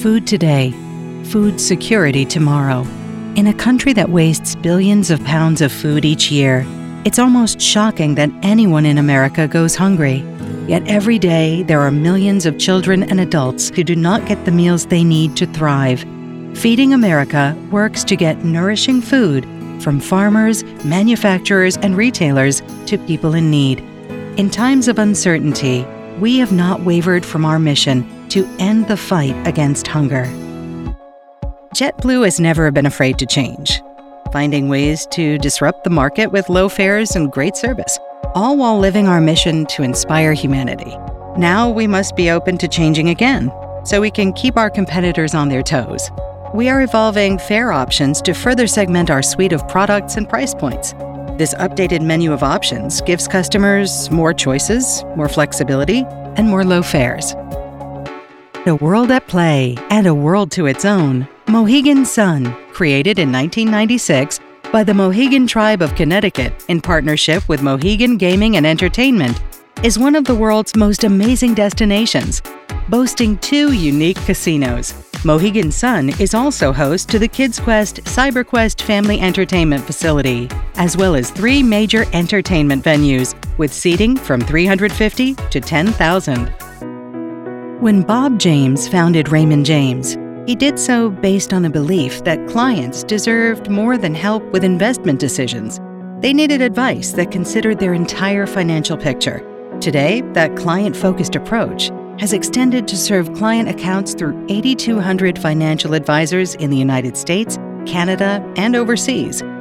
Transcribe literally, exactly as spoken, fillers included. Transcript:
Food today, food security tomorrow. In a country that wastes billions of pounds of food each year, it's almost shocking that anyone in America goes hungry. Yet every day, there are millions of children and adults who do not get the meals they need to thrive. Feeding America works to get nourishing food from farmers, manufacturers, and retailers to people in need. In times of uncertainty, we have not wavered from our mission to end the fight against hunger. JetBlue has never been afraid to change, finding ways to disrupt the market with low fares and great service, all while living our mission to inspire humanity. Now we must be open to changing again, so we can keep our competitors on their toes. We are evolving fare options to further segment our suite of products and price points. This updated menu of options gives customers more choices, more flexibility, and more low fares. A world at play and a world to its own. Mohegan Sun, created in nineteen ninety-six by the Mohegan Tribe of Connecticut in partnership with Mohegan Gaming and Entertainment, is one of the world's most amazing destinations, boasting two unique casinos. Mohegan Sun is also host to the Kids Quest CyberQuest Family Entertainment Facility, as well as three major entertainment venues with seating from three hundred fifty to ten thousand. When Bob James founded Raymond James, he did so based on the belief that clients deserved more than help with investment decisions. They needed advice that considered their entire financial picture. Today, that client-focused approach has extended to serve client accounts through eight thousand two hundred financial advisors in the United States, Canada, and overseas.